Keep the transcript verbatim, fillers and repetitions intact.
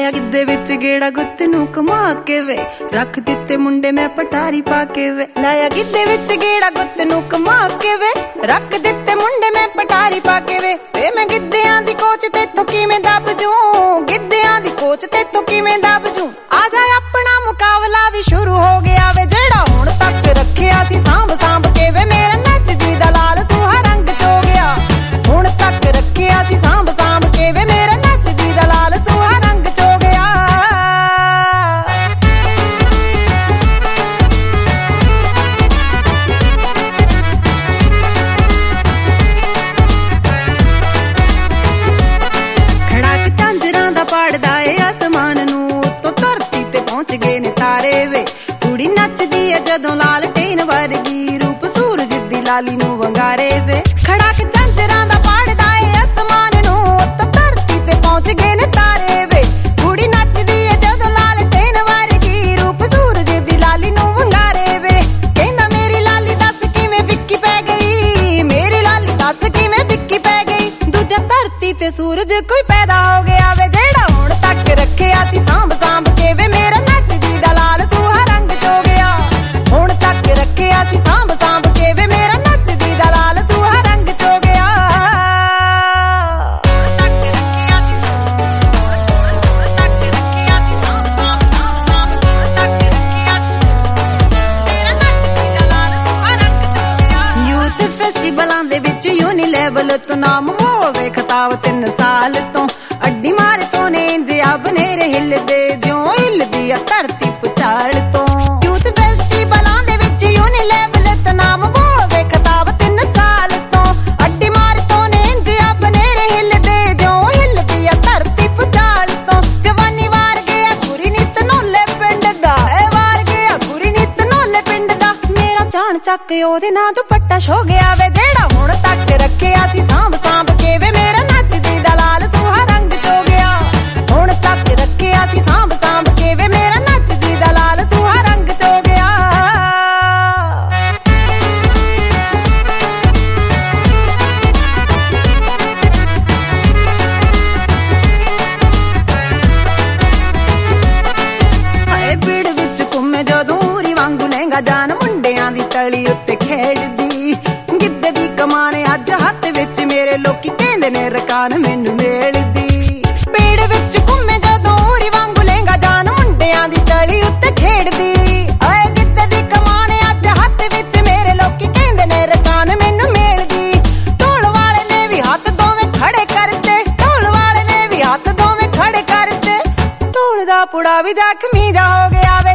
ਲਾਇਆ ਗਿੱਧੇ ਵਿੱਚ ਗੇੜਾ ਗੁੱਤ ਨੂੰ ਘੁਮਾ ਕੇ ਵੇ ਰੱਖ ਦਿੱਤੇ ਮੁੰਡੇ ਮੈਂ ਪਟਾਰੀ ਪਾ ਕੇ ਵੇ ਲਾਇਆ ਗਿੱਧੇ ਵਿੱਚ ਗੇੜਾ ਗੁੱਤ ਨੂੰ ਘੁਮਾ ਕੇ ਵੇ ਰੱਖ ਦਿੱਤੇ ਮੁੰਡੇ ਮੈਂ ਪਟਾਰੀ ਪਾ ਕੇ ਵੇ ਵੇ ਮੈਂ ਗਿੱਧਿਆਂ ਦੀ ਕੋਚ ਤੇਥੋਂ ਕਿਵੇਂ ਦੱਬ ਜੂ ਗਿੱਧਿਆਂ ਦੀ ਕੋਚ ਤੇਥੋਂ ਕਿਵੇਂ ਦੱਬ ਜੂ ਆ ਜਾ ਆਪਣਾ ਮੁਕਾਬਲਾ ਵੀ ਸ਼ੁਰੂ ਹੋ ਗਿਆ ਵੇ ਜਿਹੜਾ ਹੁਣ ਤੱਕ ਰੱਖਿਆ ਸੀ ਸਾਂਭ ਸਾਂਭ ਕੇ ਵੇ ਮੇਰਾ ਨੱਚਦੀ ਦਾ ਲਾਲ ਸੂਹਾ ਰੰਗ ਚੋ ਗਿਆ ਹੁਣ ਤੱਕ ਰੱਖਿਆ ਸੀ ਸਾਂਭ ਸਾਂਭ ਕੇ ਵੇ ਮੇਰਾ ਨੱਚਦੀ ਦਾ ਲਾਲ ਸੂਹਾ ਰੰਗ ਚੋ ਗਿਆ ਖੜਾਕ ਝਾਂਜਰਾਂ ਦਾ ਪਾੜਦਾ ਏ ਆਸਮਾਨ ਨੂੰ ਉੱਤੋਂ ਧਰਤੀ ਤੇ ਪਹੁੰਚ ਗਏ ਨੇ ਤਾਰੇ ਵੇ ਕੁੜੀ ਨੱਚਦੀ ਏ ਜਦੋਂ ਲਾਲ ਟੇਨ ਵਰਗੀ ਰੂਪ ਸੂਰਜ ਦੀ ਲਾਲੀ ਨੂੰ ਵੰਗਾਰੇ ਵੇ ਖੜਾਕ ਝਾਂਜਰਾਂ ਦਾ ਪਾੜਦਾ ਏ ਆਸਮਾਨ ਨੂੰ ਉੱਤੋਂ ਧਰਤੀ ਤੇ ਪਹੁੰਚ ਗਏ ਨੇ ਤਾਰੇ ਵੇ ਕੁੜੀ ਨੱਚਦੀ ਏ ਜਦੋਂ ਲਾਲ ਟੇਨ ਵਰਗੀ ਰੂਪ ਸੂਰਜ ਦੀ ਲਾਲੀ ਨੂੰ ਵੰਗਾਰੇ ਵੇ ਕਹਿੰਦਾ ਮੇਰੀ ਲਾਲੀ ਦੱਸ ਕਿਵੇਂ ਵਿੱਕੀ ਪੈ ਗਈ ਮੇਰੀ ਲਾਲੀ ਦੱਸ ਕਿਵੇਂ ਵਿੱਕੀ ਪੈ ਗਈ ਦੂਜਾ ਧਰਤੀ ਤੇ ਸੂਰਜ ਕੋਈ ਪੈਦਾ ਹੋ ਗਿਆ ਵੇ ਜਿਹੜਾ ਹੁਣ ਤੱਕ ਰੱਖਿਆ ਸੀ ਸਾਂਭ ਸਾਂਭ ਕੇ ਵੇ ਮੇਰਾ ਨੱਚਦੀ ਦਾ ਲਾਲ ਸੂਹਾ ਰੰਗ ਚੋ ਗਿਆ ਹੁਣ ਤੱਕ ਰੱਖਿਆ ਸੀ ਸਾਂਭ ਸਾਂਭ ਕੇ ਵੇ ਮੇਰਾ ਨੱਚਦੀ ਦਾ ਲਾਲ ਸੂਹਾ ਰੰਗ ਚੋ ਗਿਆ ਹੁਣ ਤੱਕ ਰੱਖਿਆ ਸੀ ਹੁਣ ਤੱਕ ਰੱਖਿਆ ਸੀ ਸਾਂਭ ਸਾਂਭ ਸਾਂਭ ਹੁਣ ਤੱਕ ਰੱਖਿਆ ਸੀ ਮੇਰਾ ਨੱਚਦੀ ਦਾ ਲਾਲ ਸੂਹਾ ਰੰਗ ਚੋ ਗਿਆ ਯੂਥ ਫੈਸਟੀਵਲਾਂ ਦੇ ਵਿੱਚ ਯੂਨੀ ਲੈਵਲ ਤੋਂ ਨਾਮ ਹੋਵੇ ਖਤਾਬ ਤਿੰਨ ਸਾਲ ਤੋਂ ਅੱਡੀ ਮਾਰ ਤੋਂ ਨੇ ਜਿਆ ਬਨੇਰੇ ਹਿੱਲਦੇ ਜਿਉਂ ਹਿੱਲਦੀ ਆ ਧਰਤੀ ਪੁਚਾਲ ਤੋਂ ਯੂਥ ਫੈਸਟੀਵਲਾਂ ਦੇ ਵਿੱਚ ਯੂਨੀ ਲੈਵਲ ਤੋਂ ਨਾਮ ਹੋਵੇ ਖਤਾਬ ਤਿੰਨ ਸਾਲ ਤੋਂ ਅੱਡੀ ਮਾਰ ਤੋਂ ਨੇ ਜਿਆ ਬਨੇਰੇ ਹਿੱਲਦੇ ਜਿਉਂ ਹਿੱਲਦੀ ਆ ਧਰਤੀ ਪੁਚਾਲ ਤੋਂ ਜਵਾਨੀ ਵਾਰ ਗਿਆ ਗੁਰੀ ਨਿਤ ਨੋਲੇ ਪਿੰਡ ਦਾ ਏ ਵਾਰ ਗਿਆ ਗੁਰੀ ਨਿਤ ਨੋਲੇ ਪਿੰਡ ਦਾ ਮੇਰਾ ਜਾਣ ਚੱਕ ਉਹਦੇ ਨਾਂ ਦੁਪੱਟਾ ਛੋ ਗਿਆ ਵੇ ਜਿਹੜਾ ਹੁਣ ਤੱਕ ਰੱਖਿਆ ਸੀ ਸਾਂਭ ਸਾਂਭ ਕੇ ਵੇ ਮੇਰਾ ਨੱਚਦੀ ਦਾ ਲਾਲ ਸੂਹਾ ਰੰਗ ਚੋ ਗਿਆ ਹੁਣ ਤੱਕ ਰੱਖਿਆ ਸੀ ਸਾਂਭ ਸਾਂਭ ਕੇ ਵੇ ਮੇਰਾ ਨੱਚਦੀ ਦਾ ਲਾਲ ਸੂਹਾ ਰੰਗ ਚੋ ਗਿਆ ਹਾਏ ਪੀੜ ਵਿੱਚ ਘੁੰਮੇ ਜਦੋਂ ਊਰੀ ਵਾਂਗੂ ਲਹਿੰਗਾ ਜਾਨ ਮੁੰਡਿਆਂ ਦੀ ਤਲੀ ਉੱਤੇ ਖੇਡਦੀ ਗਿੱਧੇ ਦੀ ਕਮਾਨ ਅੱਜ ਹੱਥ ਵਿੱਚ ਮੇਰੇ ਲੋਕੀ ਕਹਿੰਦੇ ਨੇ ਰਕਾਨ ਮੈਨੂੰ ਮੇਲਦੀ ਪੀੜ ਵਿੱਚ ਘੁੰਮੇ ਜਦੋਂ ਊਰੀ ਵਾਂਗੂ ਲਹਿੰਗਾ ਜਾਨ ਮੁੰਡਿਆਂ ਦੀ ਤਲੀ ਉੱਤੇ ਖੇਡਦੀ ਓਏ ਗਿੱਧੇ ਦੀ ਕਮਾਨ ਅੱਜ ਹੱਥ ਵਿੱਚ ਮੇਰੇ ਲੋਕੀ ਕਹਿੰਦੇ ਨੇ ਰਕਾਨ ਮੈਨੂੰ ਮੇਲਦੀ ਢੋਲ ਵਾਲੇ ਨੇ ਵੀ ਹੱਥ ਦੋਵੇਂ ਖੜੇ ਕਰਤੇ ਢੋਲ ਵਾਲੇ ਨੇ ਵੀ ਹੱਥ ਦੋਵੇਂ ਖੜੇ ਕਰਤੇ ਢੋਲ ਦਾ ਪੁੜਾ ਵੀ ਜ਼ਖਮੀ ਜਾ ਹੋ ਗਿਆ